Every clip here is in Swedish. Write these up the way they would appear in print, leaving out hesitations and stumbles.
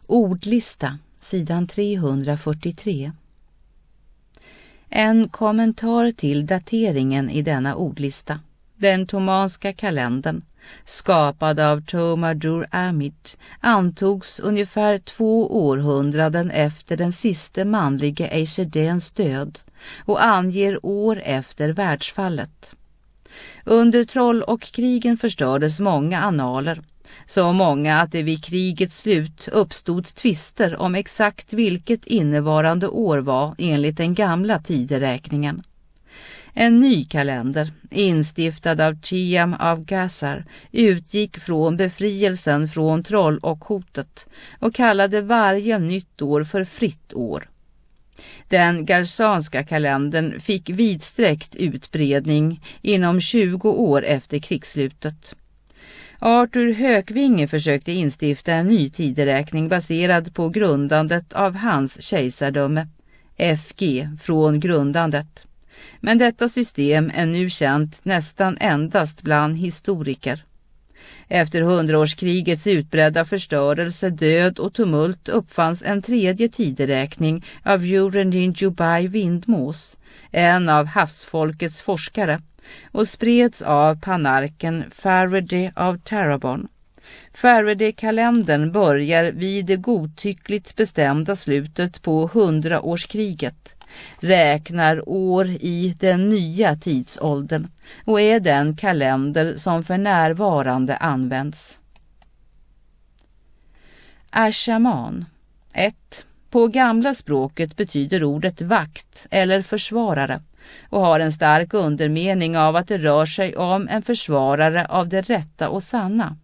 Ordlista, sidan 343. En kommentar till dateringen i denna ordlista. Den tomanska kalendern, skapad av Tomadur Amid, antogs ungefär 2 århundraden efter den sista manlige Eishedens död och anger år efter världsfallet. Under troll- och krigen förstördes många annaler, så många att det vid krigets slut uppstod tvister om exakt vilket innevarande år var enligt den gamla tideräkningen. En ny kalender, instiftad av Chiam av Gassar, utgick från befrielsen från troll och hotet och kallade varje nytt år för fritt år. Den garsanska kalendern fick vidsträckt utbredning inom 20 år efter krigsslutet. Arthur Hökvinge försökte instifta en ny tideräkning baserad på grundandet av hans kejsardöme, FG från grundandet. Men detta system är nu känt nästan endast bland historiker. Efter 100-årskrigets utbredda förstörelse, död och tumult uppfanns en tredje tideräkning av Jurendin Jubai Vindmås, en av havsfolkets forskare, och spreds av panarken Faraday av Terrebonne. Faraday-kalendern börjar vid det godtyckligt bestämda slutet på 100-årskriget, räknar år i den nya tidsåldern och är den kalender som för närvarande används. Ashaman. 1. På gamla språket betyder ordet vakt eller försvarare och har en stark undermening av att det rör sig om en försvarare av det rätta och sanna.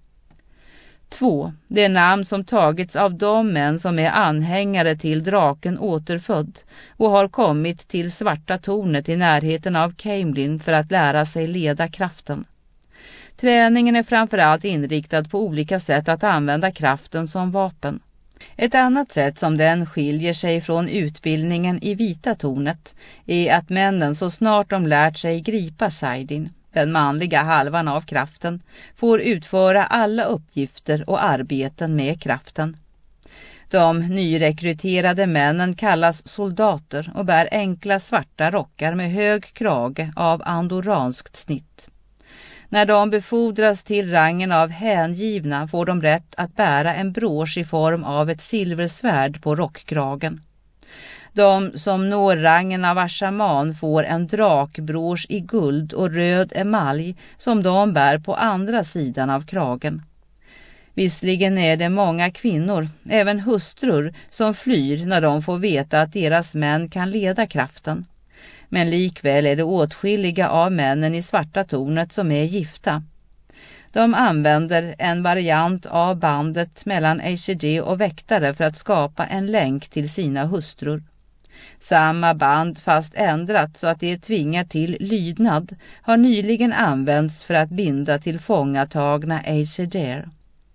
2. Det namn som tagits av de män som är anhängare till draken återfödd och har kommit till Svarta tornet i närheten av Caemlyn för att lära sig leda kraften. Träningen är framförallt inriktad på olika sätt att använda kraften som vapen. Ett annat sätt som den skiljer sig från utbildningen i Vita tornet är att männen så snart de lärt sig gripa Saidin, den manliga halvan av kraften, får utföra alla uppgifter och arbeten med kraften. De nyrekryterade männen kallas soldater och bär enkla svarta rockar med hög krage av andoranskt snitt. När de befordras till rangen av hängivna får de rätt att bära en brosch i form av ett silversvärd på rockkragen. De som når rangen av ashaman får en drakbrosch i guld och röd emalj som de bär på andra sidan av kragen. Visserligen är det många kvinnor, även hustrur, som flyr när de får veta att deras män kan leda kraften. Men likväl är det åtskilliga av männen i Svarta tornet som är gifta. De använder en variant av bandet mellan Eishedé och väktare för att skapa en länk till sina hustrur. Samma band fast ändrat så att det tvingar till lydnad har nyligen använts för att binda till fångatagna Eishedéer.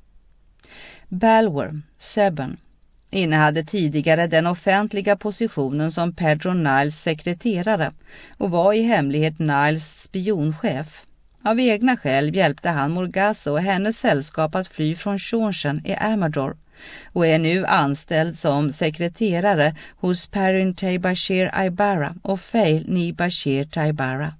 Balwer, Sebon, innehade tidigare den offentliga positionen som Pedro Niles sekreterare och var i hemlighet Niles spionchef. Av egna skäl hjälpte han Morgase och hennes sällskap att fly från Seanchan i Amador och är nu anställd som sekreterare hos Perrin Taibashir Aybara och Fail Ni Bashir Taibara.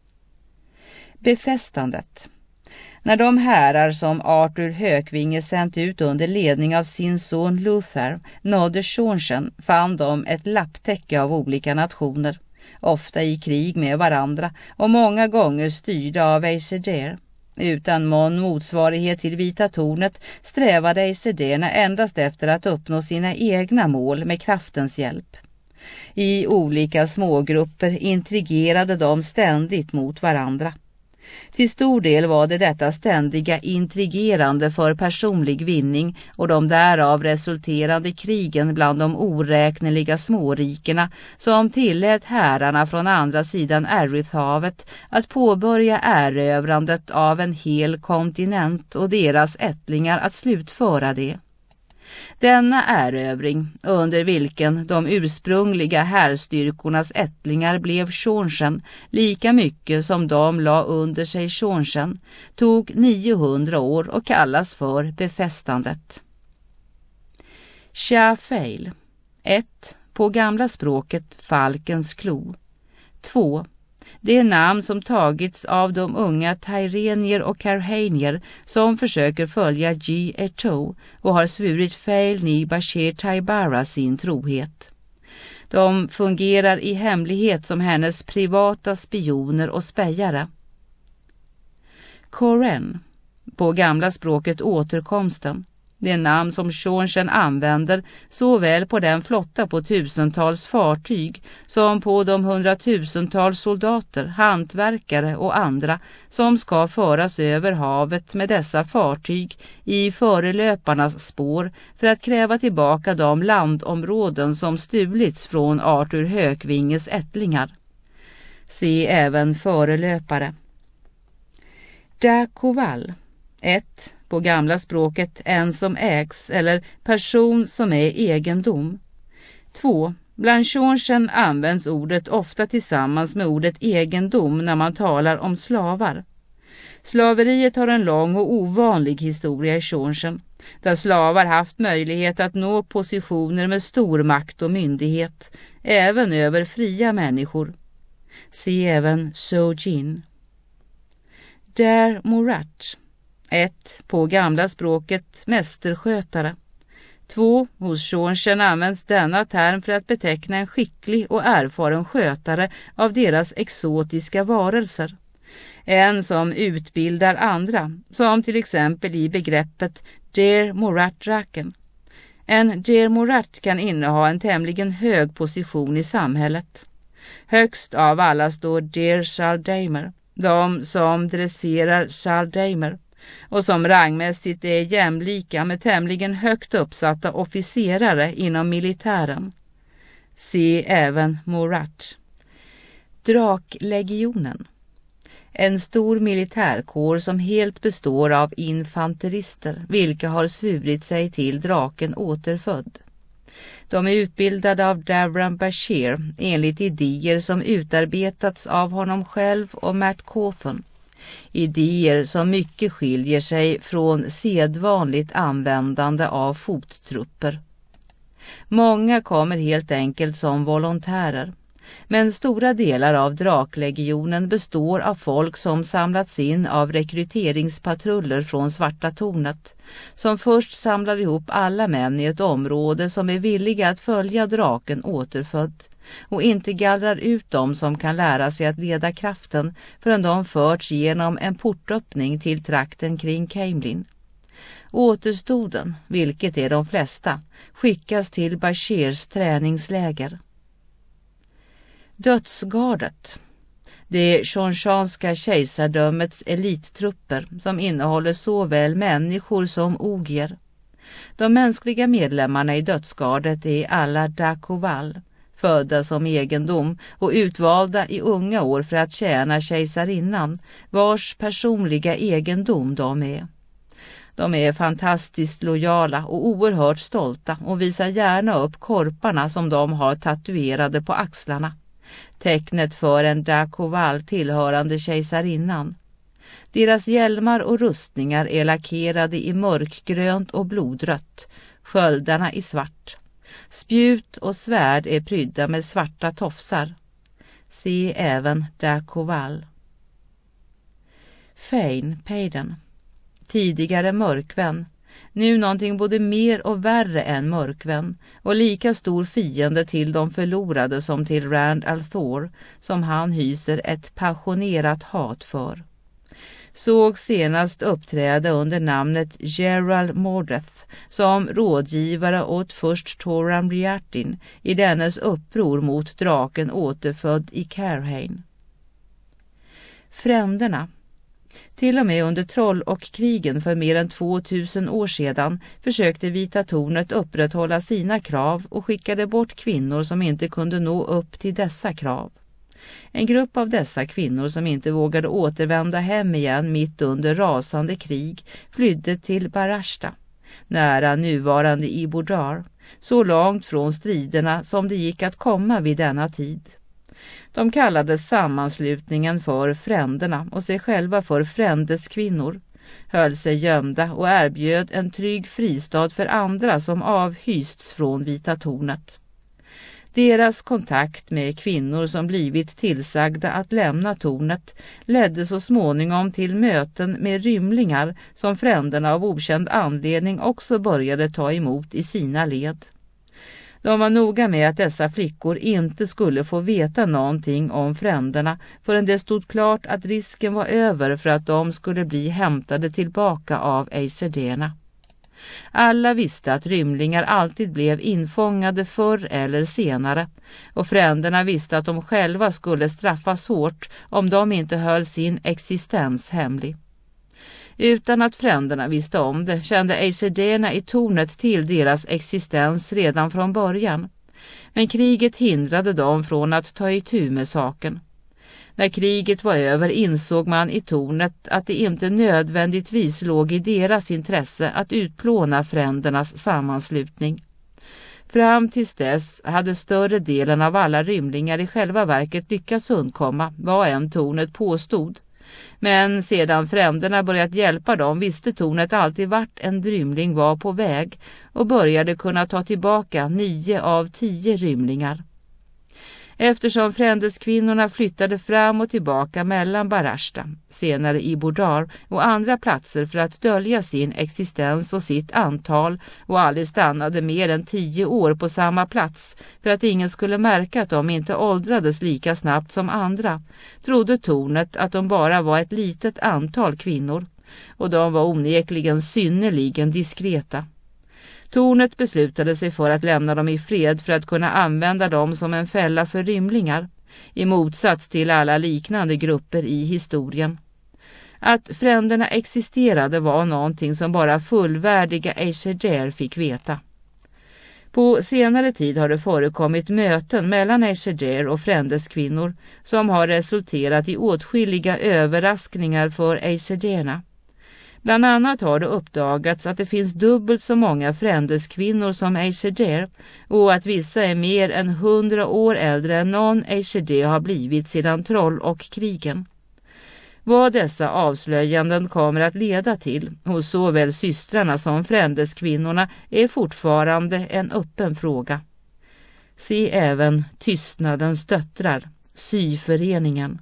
Befästandet. När de härar som Arthur Hökvinge sänt ut under ledning av sin son Luther nådde Seanchan fann de ett lapptäcke av olika nationer, ofta i krig med varandra och många gånger styrda av Eishedéer. Utan motsvarighet till Vita tornet strävade Eishedéerna endast efter att uppnå sina egna mål med kraftens hjälp. I olika smågrupper intrigerade de ständigt mot varandra. Till stor del var det detta ständiga intrigerande för personlig vinning och de därav resulterande krigen bland de oräkneliga smårikerna som tillät härarna från andra sidan Erithhavet att påbörja erövrandet av en hel kontinent och deras ättlingar att slutföra det. Denna erövring, under vilken de ursprungliga härstyrkornas ättlingar blev Seanchan lika mycket som de la under sig Seanchan, tog 900 år och kallas för befästandet. Shafail. 1. På gamla språket falkens klo. 2. Det är namn som tagits av de unga Tyrenier och Carhanier som försöker följa G-Eto och har svurit Fail ni Bashir Taibara sin trohet. De fungerar i hemlighet som hennes privata spioner och spejare. Koren. På gamla språket återkomsten. Det namn som Sean använder såväl på den flotta på tusentals fartyg som på de hundratusentals soldater, hantverkare och andra som ska föras över havet med dessa fartyg i förelöparnas spår för att kräva tillbaka de landområden som stulits från Arthur Hökvinges ättlingar. Se även förelöpare. Dakoval. 1. På gamla språket en som ägs eller person som är egendom. 2. Bland Sean används ordet ofta tillsammans med ordet egendom när man talar om slavar. Slaveriet har en lång och ovanlig historia i Sean, där slavar haft möjlighet att nå positioner med stor makt och myndighet, även över fria människor. Se även Sojin. Der Morat. 1. På gamla språket mästerskötare. 2. Hos Sean används denna term för att beteckna en skicklig och erfaren skötare av deras exotiska varelser. En som utbildar andra, som till exempel i begreppet Der Morat-draken. En Der Morat kan inneha en tämligen hög position i samhället. Högst av alla står Der Shaldamer, de som dresserar Shaldamer, och som rangmässigt är jämlika med tämligen högt uppsatta officerare inom militären. Se även Morat. Draklegionen. En stor militärkår som helt består av infanterister, vilka har svurit sig till draken återfödd. De är utbildade av Davram Bashir enligt idéer som utarbetats av honom själv och Matt Coffin. Idéer som mycket skiljer sig från sedvanligt användande av fottrupper. Många kommer helt enkelt som volontärer, men stora delar av draklegionen består av folk som samlats in av rekryteringspatruller från Svarta tornet, som först samlar ihop alla män i ett område som är villiga att följa draken återfödd och inte gallrar ut dem som kan lära sig att leda kraften förrän de förts genom en portöppning till trakten kring Camelin. Återstoden, vilket är de flesta, skickas till Bashirs träningsläger. Dödsgardet. Det Shonshanska kejsardömets elittrupper som innehåller såväl människor som ogier. De mänskliga medlemmarna i dödsgardet är alla Dakoval, födda som egendom och utvalda i unga år för att tjäna kejsarinnan, vars personliga egendom de är. De är fantastiskt lojala och oerhört stolta och visar gärna upp korparna som de har tatuerade på axlarna. Tecknet för en Dakoval tillhörande kejsarinnan. Deras hjälmar och rustningar är lackerade i mörkgrönt och blodrött, sköldarna i svart. Spjut och svärd är prydda med svarta tofsar. Se även Dakoval. Fane Payden. Tidigare mörkvän, nu någonting både mer och värre än mörkvän och lika stor fiende till de förlorade som till Rand al'Thor, som han hyser ett passionerat hat för. Såg senast uppträda under namnet Gerald Mordeth som rådgivare åt först Toram Riartin i dennes uppror mot draken återfödd i Carhane. Fränderna. Till och med under troll- och krigen för mer än 2000 år sedan försökte Vita tornet upprätthålla sina krav och skickade bort kvinnor som inte kunde nå upp till dessa krav. En grupp av dessa kvinnor som inte vågade återvända hem igen mitt under rasande krig flydde till Barashta, nära nuvarande Ibodar, så långt från striderna som det gick att komma vid denna tid. De kallade sammanslutningen för fränderna och sig själva för frändeskvinnor, höll sig gömda och erbjöd en trygg fristad för andra som avhysts från Vita tornet. Deras kontakt med kvinnor som blivit tillsagda att lämna tornet ledde så småningom till möten med rymlingar som fränderna av okänd anledning också började ta emot i sina led. De var noga med att dessa flickor inte skulle få veta någonting om fränderna förrän det stod klart att risken var över för att de skulle bli hämtade tillbaka av ejserderna. Alla visste att rymlingar alltid blev infångade förr eller senare, och fränderna visste att de själva skulle straffas hårt om de inte höll sin existens hemlig. Utan att fränderna visste om det kände ejserderna i tornet till deras existens redan från början. Men kriget hindrade dem från att ta itu med saken. När kriget var över insåg man i tornet att det inte nödvändigtvis låg i deras intresse att utplåna frändernas sammanslutning. Fram tills dess hade större delen av alla rymlingar i själva verket lyckats undkomma, vad än tornet påstod. Men sedan fränderna börjat hjälpa dem visste tornet alltid vart en rymling var på väg och började kunna ta tillbaka 9 av 10 rymlingar. Eftersom frändeskvinnorna flyttade fram och tillbaka mellan Barashta, senare i Bodar och andra platser för att dölja sin existens och sitt antal och aldrig stannade mer än 10 år på samma plats för att ingen skulle märka att de inte åldrades lika snabbt som andra, trodde tornet att de bara var ett litet antal kvinnor, och de var onekligen synnerligen diskreta. Tornet beslutade sig för att lämna dem i fred för att kunna använda dem som en fälla för rymlingar, i motsats till alla liknande grupper i historien. Att fränderna existerade var någonting som bara fullvärdiga ejserder fick veta. På senare tid har det förekommit möten mellan ejserder och frändeskvinnor som har resulterat i åtskilliga överraskningar för ejserderna. Bland annat har det uppdagats att det finns dubbelt så många frändeskvinnor som ejserder och att vissa är mer än 100 år äldre än någon ejserder har blivit sedan troll och krigen. Vad dessa avslöjanden kommer att leda till hos såväl systrarna som frändeskvinnorna är fortfarande en öppen fråga. Se även Tystnadens döttrar, syföreningen.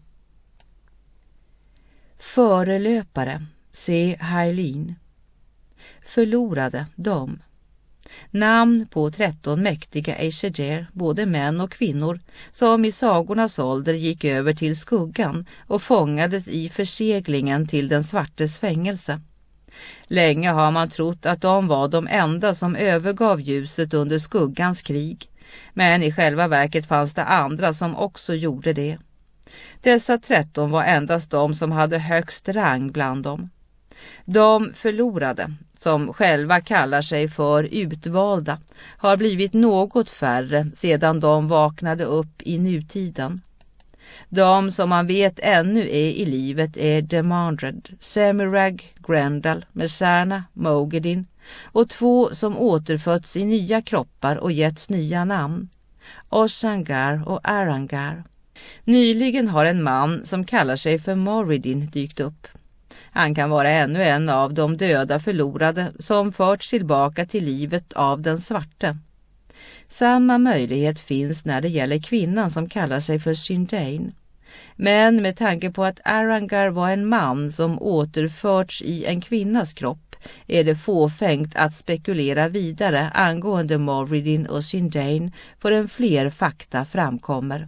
Förelöpare. Se Hailin. Förlorade de. Namn på 13 mäktiga ejserder, både män och kvinnor, som i sagornas ålder gick över till skuggan och fångades i förseglingen till den svartes fängelse. Länge har man trott att de var de enda som övergav ljuset under skuggans krig, men i själva verket fanns det andra som också gjorde det. Dessa 13 var endast de som hade högst rang bland dem. De förlorade, som själva kallar sig för utvalda, har blivit något färre sedan de vaknade upp i nutiden. De som man vet ännu är i livet är Demandred, Semirag, Grendel, Messana, Moghedin och 2 som återfötts i nya kroppar och getts nya namn, Oshangar och Arangar. Nyligen har en man som kallar sig för Moridin dykt upp. Han kan vara ännu en av de döda förlorade som förts tillbaka till livet av den svarte. Samma möjlighet finns när det gäller kvinnan som kallar sig för Shindain. Men med tanke på att Arangar var en man som återförts i en kvinnas kropp är det fåfängt att spekulera vidare angående Moridin och Shindain förrän fler fakta framkommer.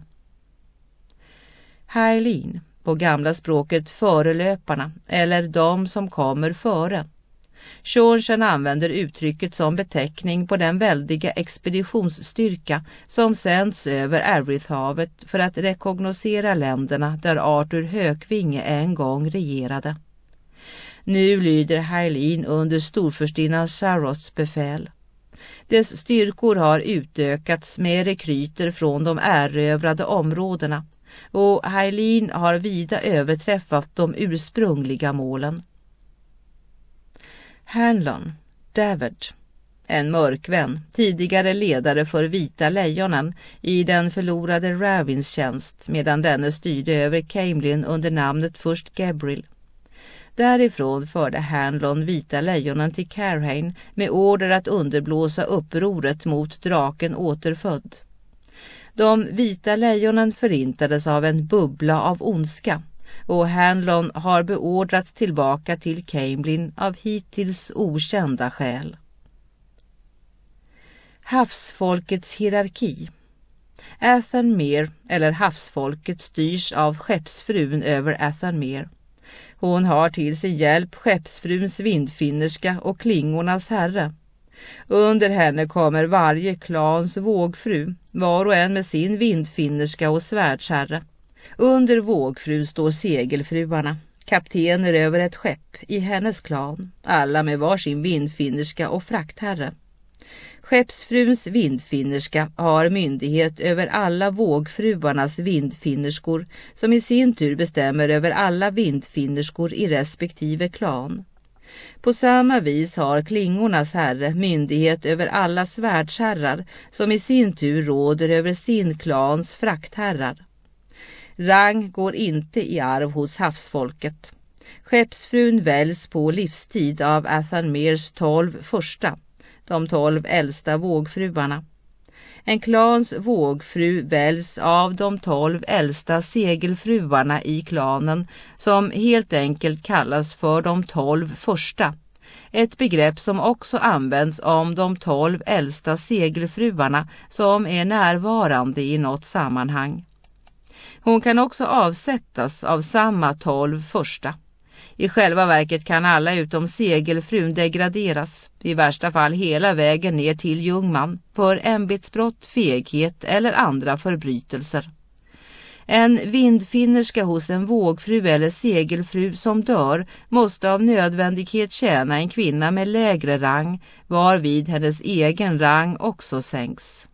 Hailin, på gamla språket förelöparna eller de som kommer före. Seanchan använder uttrycket som beteckning på den väldiga expeditionsstyrka som sänds över Arithhavet för att rekognosera länderna där Arthur Hökvinge en gång regerade. Nu lyder Hailin under storfurstinnan Saroths befäl. Dess styrkor har utökats med rekryter från de erövrade områdena, och Hailin har vida överträffat de ursprungliga målen. Hanlon, David, en mörkvän, tidigare ledare för Vita lejonen i den förlorade Ravins tjänst medan denne styrde över Caemlyn under namnet först Gabriel. Därifrån förde Hanlon vita lejonen till Carhain med order att underblåsa upproret mot draken återfödd. De vita lejonen förintades av en bubbla av ondska, och Hanlon har beordrats tillbaka till Caemlyn av hittills okända skäl. Havsfolkets hierarki. Athenmere, eller havsfolket, styrs av skeppsfrun över Athenmere. Hon har till sin hjälp skeppsfruns vindfinnerska och klingornas herre. Under henne kommer varje klans vågfru, var och en med sin vindfinnerska och svärdsherre. Under vågfrun står segelfruarna, kaptener över ett skepp i hennes klan, alla med var sin vindfinnerska och fraktherre. Skeppsfruns vindfinnerska har myndighet över alla vågfruarnas vindfinnerskor, som i sin tur bestämmer över alla vindfinnerskor i respektive klan. På samma vis har klingornas herre myndighet över alla svärdsherrar, som i sin tur råder över sin klans fraktherrar. Rang går inte i arv hos havsfolket. Skeppsfrun väljs på livstid av Athenmeres 12 första, de 12 äldsta vågfruarna. En klans vågfru väljs av de 12 äldsta segelfruarna i klanen, som helt enkelt kallas för de 12 första. Ett begrepp som också används om de 12 äldsta segelfruarna som är närvarande i något sammanhang. Hon kan också avsättas av samma 12 första. I själva verket kan alla utom segelfrun degraderas, i värsta fall hela vägen ner till jungman, för ämbetsbrott, feghet eller andra förbrytelser. En vindfinnerska hos en vågfru eller segelfru som dör måste av nödvändighet tjäna en kvinna med lägre rang, varvid hennes egen rang också sänks.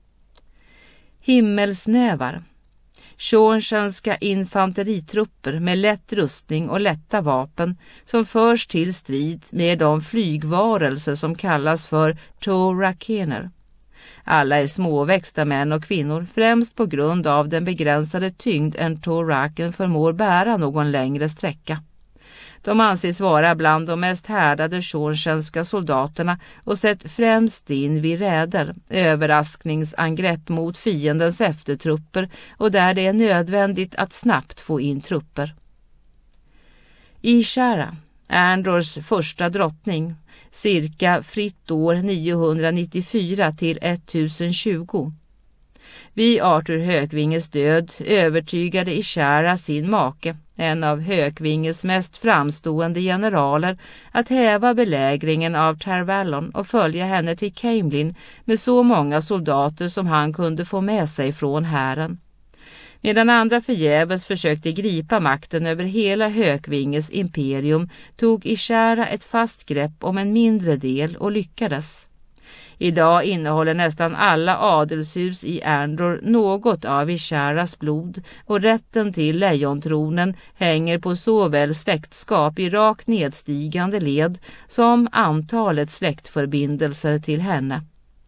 Himmelsnävar. Shornska infanteritrupper med lätt rustning och lätta vapen som förs till strid med de flygvarelser som kallas för Torakener. Alla är småväxta män och kvinnor, främst på grund av den begränsade tyngd en Toraken förmår bära någon längre sträcka. De anses vara bland de mest härdade shornska soldaterna och sätt främst in vid räder, överraskningsangrepp mot fiendens eftertrupper och där det är nödvändigt att snabbt få in trupper. Ishara, Andors första drottning, cirka fritt år 994 till 1020. Vid Arthur Högvinges död övertygade Ishara sin make, en av Högvinges mest framstående generaler, att häva belägringen av Tarvalon och följa henne till Caemlyn med så många soldater som han kunde få med sig från hären. Medan andra förgäves försökte gripa makten över hela Högvinges imperium tog Ishara ett fast grepp om en mindre del och lyckades. Idag innehåller nästan alla adelshus i Andor något av Isharas blod och rätten till lejontronen hänger på såväl släktskap i rakt nedstigande led som antalet släktförbindelser till henne.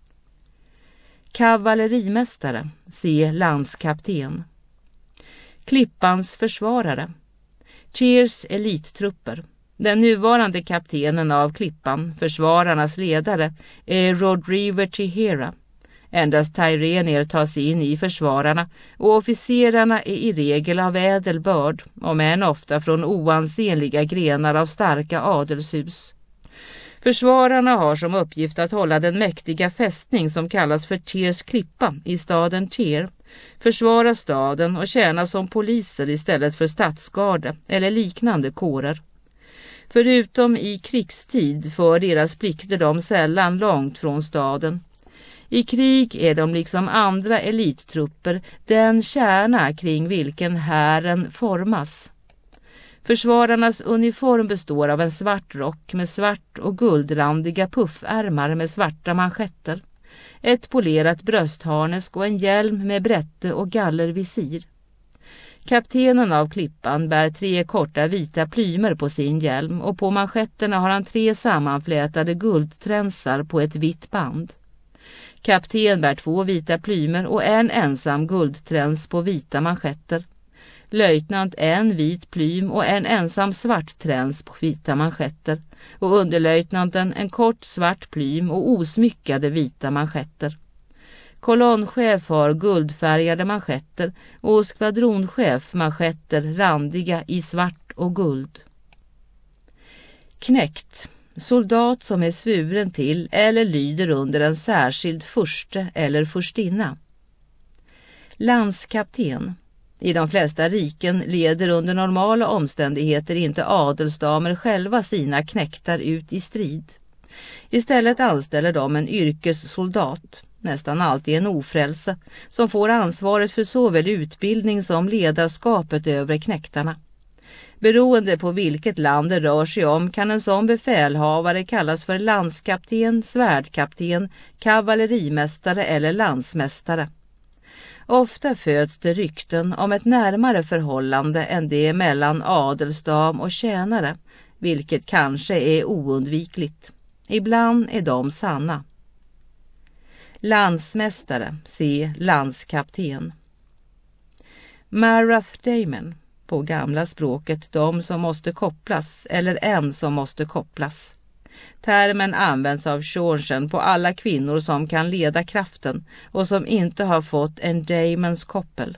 Kavallerimästare, se landskapten. Klippans försvarare. Tyrs elittrupper. Den nuvarande kaptenen av Klippan, försvararnas ledare, är Rodriver Tihera. Endast Tyrenier tas in i försvararna och officerarna är i regel av ädel börd, om än ofta från oansenliga grenar av starka adelshus. Försvararna har som uppgift att hålla den mäktiga fästning som kallas för Tyrs klippa i staden Tyr, försvara staden och tjäna som poliser istället för stadsgarde eller liknande kårer. Förutom i krigstid för deras plikter de sällan långt från staden. I krig är de liksom andra elittrupper den kärna kring vilken hären formas. Försvararnas uniform består av en svart rock med svart och guldrandiga puffärmar med svarta manschetter, ett polerat bröstharnesk och en hjälm med brätte och gallervisir. Kaptenen av Klippan bär 3 korta vita plymer på sin hjälm och på manschetterna har han 3 sammanflätade guldtränsar på ett vitt band. Kapten bär 2 vita plymer och en ensam guldträns på vita manschetter. löjtnant en vit plym och en ensam svart träns på vita manschetter och underlöjtnanten en kort svart plym och osmyckade vita manschetter. Kolonnchef har guldfärgade manschetter och skvadronchef manschetter randiga i svart och guld. Knekt, soldat som är svuren till eller lyder under en särskild furste eller furstinna. Landskapten. I de flesta riken leder under normala omständigheter inte adelsdamer själva sina knektar ut i strid. Istället anställer de en yrkessoldat, nästan alltid en ofrälse, som får ansvaret för såväl utbildning som ledarskapet över knektarna. Beroende på vilket land det rör sig om kan en sån befälhavare kallas för landskapten, svärdkapten, kavallerimästare eller landsmästare. Ofta föds det rykten om ett närmare förhållande än det mellan adelsdam och tjänare, vilket kanske är oundvikligt. Ibland är de sanna. Landsmästare, se landskapten. Marath Daemon, på gamla språket de som måste kopplas eller en som måste kopplas. Termen används av Shorsen på alla kvinnor som kan leda kraften och som inte har fått en Daemons koppel.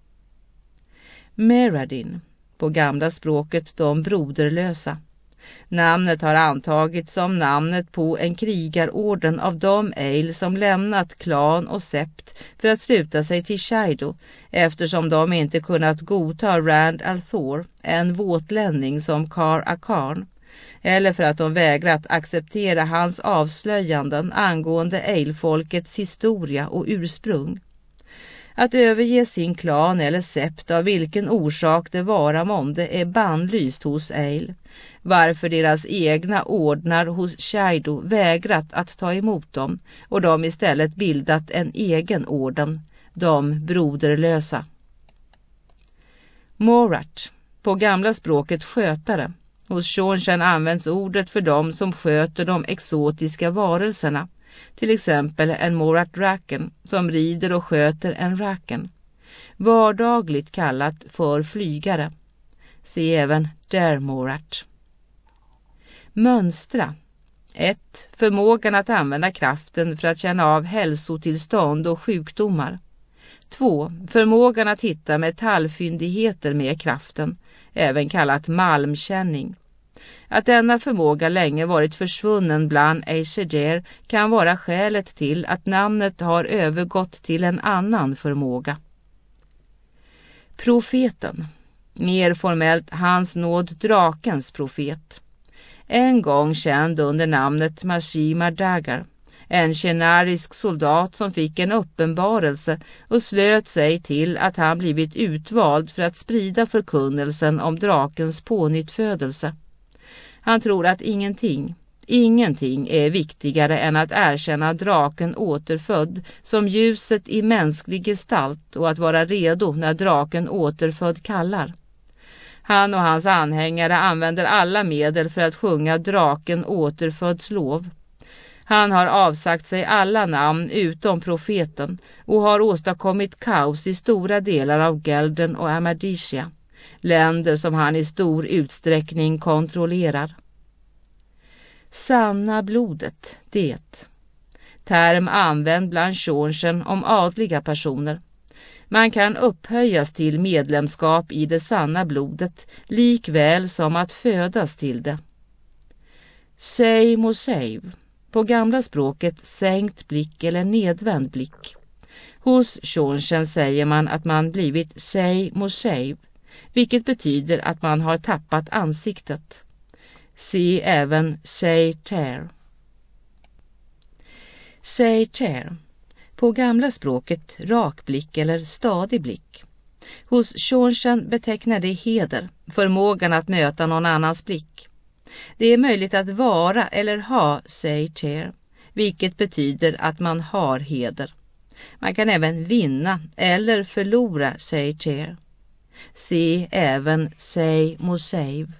Meradin, på gamla språket de broderlösa. Namnet har antagits som namnet på en krigarorden av de eil som lämnat klan och sept för att sluta sig till Shaido, eftersom de inte kunnat godta Rand al'Thor, en våtlänning som Kar Akarn, eller för att de vägrat acceptera hans avslöjanden angående eilfolkets historia och ursprung. Att överge sin klan eller sept av vilken orsak det vara månde är bannlyst hos eil, varför deras egna ordnar hos Shaido vägrat att ta emot dem och de istället bildat en egen orden, de broderlösa. Morat, på gamla språket skötare. Hos Shorsen används ordet för dem som sköter de exotiska varelserna, till exempel en Morat Raken som rider och sköter en Raken. Vardagligt kallat för flygare. Se även der Morat. Mönstra. 1. Förmågan att använda kraften för att känna av hälsotillstånd och sjukdomar. 2. Förmågan att hitta metallfyndigheter med kraften, även kallat malmkänning. Att denna förmåga länge varit försvunnen bland Aesir kan vara skälet till att namnet har övergått till en annan förmåga. Profeten. Mer formellt hans nåd drakens profet. En gång känd under namnet Mashima Dagar. En kenarisk soldat som fick en uppenbarelse och slöt sig till att han blivit utvald för att sprida förkunnelsen om drakens pånyttfödelse. Han tror att ingenting är viktigare än att erkänna draken återfödd som ljuset i mänsklig gestalt och att vara redo när draken återfödd kallar. Han och hans anhängare använder alla medel för att sjunga draken återfödds lov. Han har avsagt sig alla namn utom profeten och har åstadkommit kaos i stora delar av Gelden och Amadisia, länder som han i stor utsträckning kontrollerar. Sanna blodet, det. Term använd bland Shorsen om adliga personer. Man kan upphöjas till medlemskap i det sanna blodet likväl som att födas till det. Sei Moseiv. På gamla språket sänkt blick eller nedvänd blick. Hos Shorsen säger man att man blivit Sei Moseiv, vilket betyder att man har tappat ansiktet. Se även Sei Ter. Sei Ter. På gamla språket rak blick eller stadig blick. Hos Shorsen betecknar det heder, förmågan att möta någon annans blick. Det är möjligt att vara eller ha Sei Ter, vilket betyder att man har heder. Man kan även vinna eller förlora Sei Ter. Se även Sei Moseiv.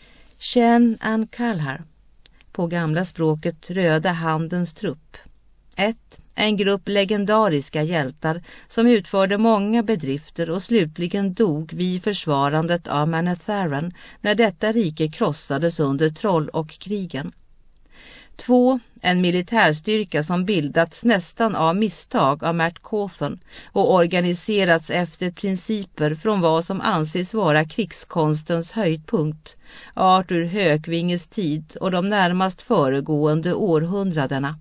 Shen An Kalhar. På gamla språket röda handens trupp. 1. En grupp legendariska hjältar som utförde många bedrifter och slutligen dog vid försvarandet av Manetheren när detta rike krossades under troll- och krigen. 2. En militärstyrka som bildats nästan av misstag av Matt Cawthon och organiserats efter principer från vad som anses vara krigskonstens höjdpunkt, Arthur Högvinges tid och de närmast föregående århundradena.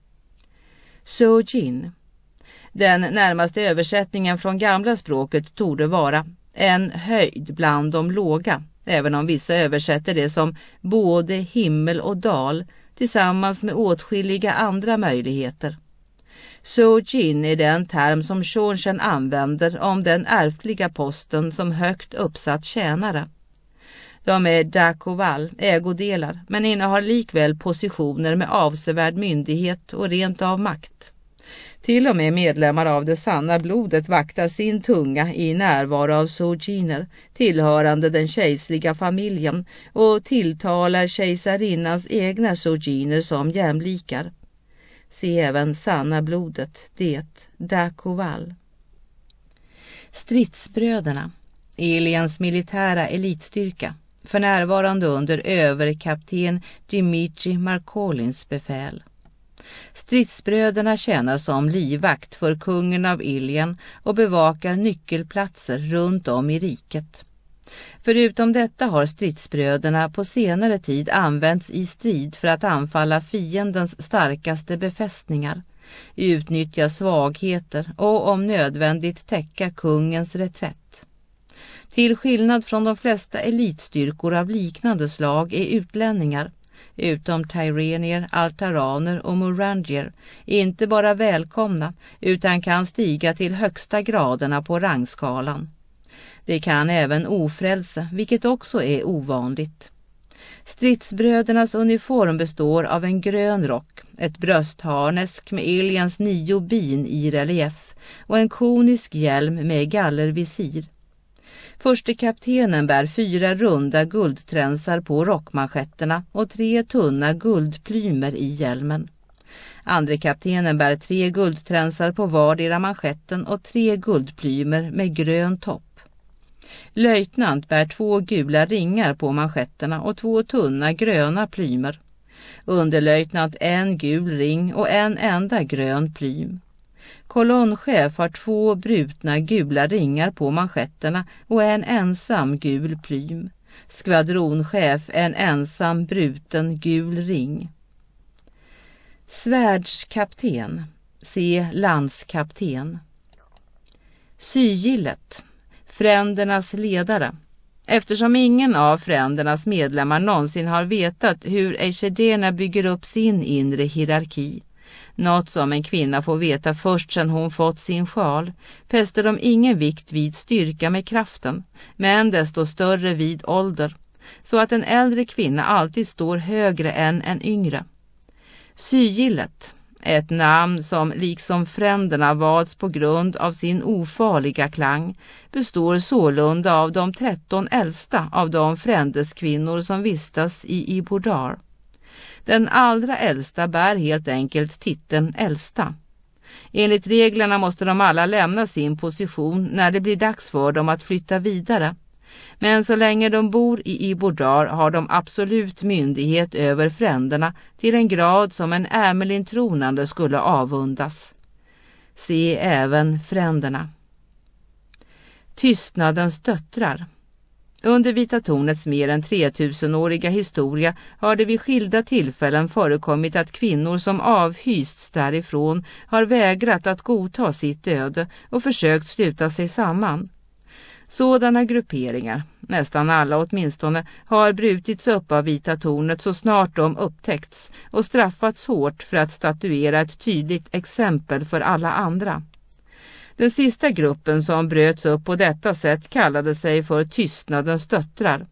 Sojin. Den närmaste översättningen från gamla språket torde vara en höjd bland de låga, även om vissa översätter det som både himmel och dal tillsammans med åtskilliga andra möjligheter. Sojin är den term som Seonchen använder om den ärftliga posten som högt uppsatt tjänare. De är dakoval, ägodelar, men innehar likväl positioner med avsevärd myndighet och rent av makt. Till och med medlemmar av det sanna blodet vaktar sin tunga i närvaro av sojiner, tillhörande den kejserliga familjen, och tilltalar kejsarinnans egna sojiner som jämlikar. Se även sanna blodet, det dakoval. Stridsbröderna, Iliens militära elitstyrka, för närvarande under överkapten Dimitri Markolins befäl. Stridsbröderna tjänar som livvakt för kungen av Ilien och bevakar nyckelplatser runt om i riket. Förutom detta har stridsbröderna på senare tid använts i strid för att anfalla fiendens starkaste befästningar, utnyttja svagheter och om nödvändigt täcka kungens reträtt. Till skillnad från de flesta elitstyrkor av liknande slag är utlänningar, utom Tyrenier, Altaraner och Morangier, inte bara välkomna utan kan stiga till högsta graderna på rangskalan. Det kan även ofrälse, vilket också är ovanligt. Stridsbrödernas uniform består av en grön rock, ett bröstharnesk med Iliens 9 bin i relief och en konisk hjälm med gallervisir. Förste kaptenen bär 4 runda guldtränsar på rockmanschetterna och 3 tunna guldplymer i hjälmen. Andre kaptenen bär 3 guldtränsar på vardera manschetten och 3 guldplymer med grön topp. Löjtnant bär 2 gula ringar på manschetterna och 2 tunna gröna plymer. Underlöjtnant 1 gul ring och en enda grön plym. Kolonnchef har 2 brutna gula ringar på manschetterna och en ensam gul plym. Skvadronchef en ensam bruten gul ring. Svärdskapten, se landskapten. Sygillet, frändernas ledare. Eftersom ingen av frändernas medlemmar någonsin har vetat hur Eishedena bygger upp sin inre hierarki, något som en kvinna får veta först sedan hon fått sin sjal, fäster de ingen vikt vid styrka med kraften, men desto större vid ålder, så att en äldre kvinna alltid står högre än en yngre. Sygillet, ett namn som liksom fränderna valts på grund av sin ofarliga klang, består sålunda av de 13 äldsta av de frändeskvinnor som vistas i Ibordar. Den allra äldsta bär helt enkelt titeln äldsta. Enligt reglerna måste de alla lämna sin position när det blir dags för dem att flytta vidare. Men så länge de bor i Ibordar har de absolut myndighet över fränderna till en grad som en Ämelin-tronande skulle avundas. Se även fränderna. Tystnadens döttrar. Under Vita tornets mer än 3000-åriga historia har det vid skilda tillfällen förekommit att kvinnor som avhysts därifrån har vägrat att godta sitt öde och försökt sluta sig samman. Sådana grupperingar, nästan alla åtminstone, har brutits upp av Vita tornet så snart de upptäckts och straffats hårt för att statuera ett tydligt exempel för alla andra. Den sista gruppen som bröts upp på detta sätt kallade sig för Tystnadens döttrar.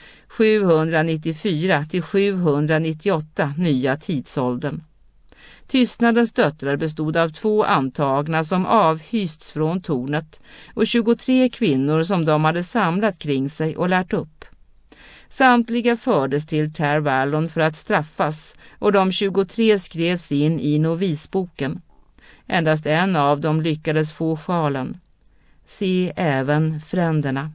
794 till 798 nya tidsåldern. Tystnadens döttrar bestod av 2 antagna som avhysts från tornet och 23 kvinnor som de hade samlat kring sig och lärt upp. Samtliga fördes till Tar Valon för att straffas och de 23 skrevs in i novisboken. Endast en av dem lyckades få sjalen. Se även fränderna.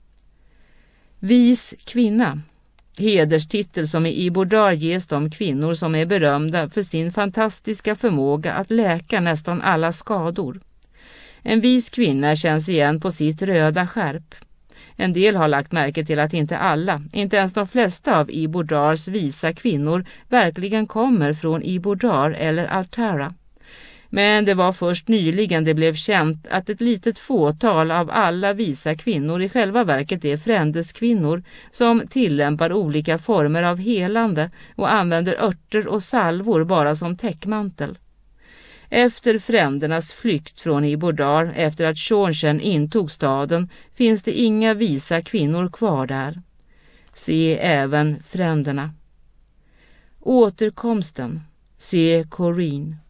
Vis kvinna. Hederstitel som i Ibodar ges de kvinnor som är berömda för sin fantastiska förmåga att läka nästan alla skador. En vis kvinna känns igen på sitt röda skärp. En del har lagt märke till att inte alla, inte ens de flesta av Ibodars visa kvinnor verkligen kommer från Ibodar eller Altara. Men det var först nyligen det blev känt att ett litet fåtal av alla visa kvinnor i själva verket är frändeskvinnor som tillämpar olika former av helande och använder örter och salvor bara som täckmantel. Efter frändernas flykt från Ibodar efter att Seanchan intog staden finns det inga visa kvinnor kvar där. Se även fränderna. Återkomsten. Se Corinne.